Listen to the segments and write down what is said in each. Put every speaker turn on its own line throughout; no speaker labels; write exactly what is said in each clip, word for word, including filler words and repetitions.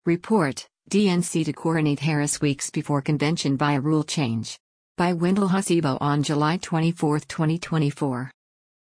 Report, D N C to coronate Harris weeks before convention via rule change. By Wendell Hasibo on July twenty-fourth, twenty twenty-four.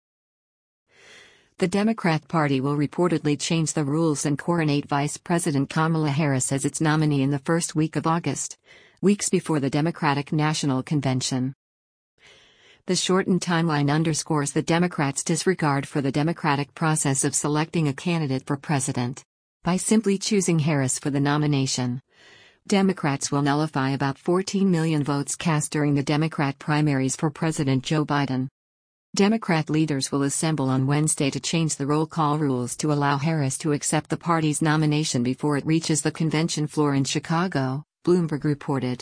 The Democrat Party will reportedly change the rules and coronate Vice President Kamala Harris as its nominee in the first week of August, weeks before the Democratic National Convention. The shortened timeline underscores the Democrats' disregard for the democratic process of selecting a candidate for president. By simply choosing Harris for the nomination, Democrats will nullify about fourteen million votes cast during the Democrat primaries for President Joe Biden. Democrat leaders will assemble on Wednesday to change the roll call rules to allow Harris to accept the party's nomination before it reaches the convention floor in Chicago, Bloomberg reported.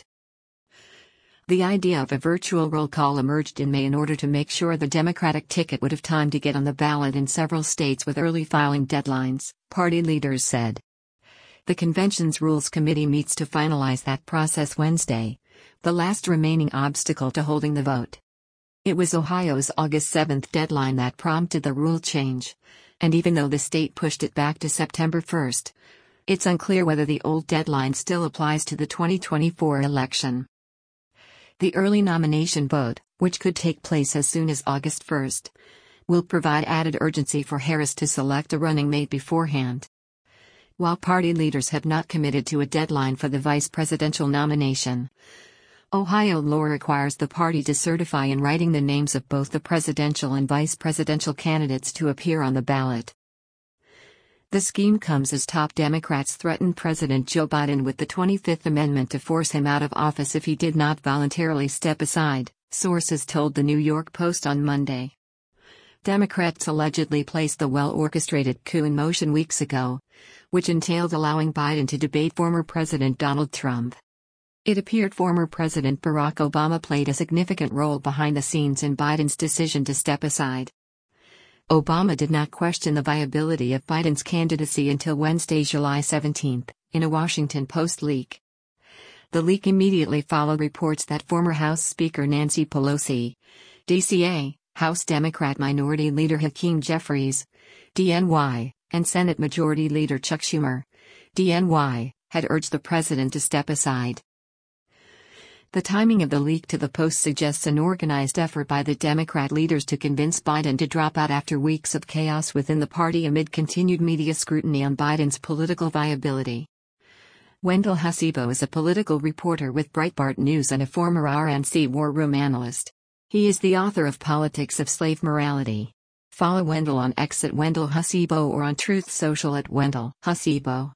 The idea of a virtual roll call emerged in May in order to make sure the Democratic ticket would have time to get on the ballot in several states with early filing deadlines, party leaders said. The convention's Rules Committee meets to finalize that process Wednesday, the last remaining obstacle to holding the vote. It was Ohio's August seventh deadline that prompted the rule change, and even though the state pushed it back to September first, it's unclear whether the old deadline still applies to the twenty twenty-four election. The early nomination vote, which could take place as soon as August first, will provide added urgency for Harris to select a running mate beforehand. While party leaders have not committed to a deadline for the vice presidential nomination, Ohio law requires the party to certify in writing the names of both the presidential and vice presidential candidates to appear on the ballot. The scheme comes as top Democrats threatened President Joe Biden with the twenty-fifth Amendment to force him out of office if he did not voluntarily step aside, sources told the New York Post on Monday. Democrats allegedly placed the well-orchestrated coup in motion weeks ago, which entailed allowing Biden to debate former President Donald Trump. It appeared former President Barack Obama played a significant role behind the scenes in Biden's decision to step aside. Obama did not question the viability of Biden's candidacy until Wednesday, July seventeenth, in a Washington Post leak. The leak immediately followed reports that former House Speaker Nancy Pelosi, D C A, House Democrat Minority Leader Hakeem Jeffries, D N Y, and Senate Majority Leader Chuck Schumer, D N Y, had urged the president to step aside. The timing of the leak to the Post suggests an organized effort by the Democrat leaders to convince Biden to drop out after weeks of chaos within the party amid continued media scrutiny on Biden's political viability. Wendell Hasibo is a political reporter with Breitbart News and a former R N C war room analyst. He is the author of Politics of Slave Morality. Follow Wendell on X at Wendell Hasibo or on Truth Social at Wendell Hasibo.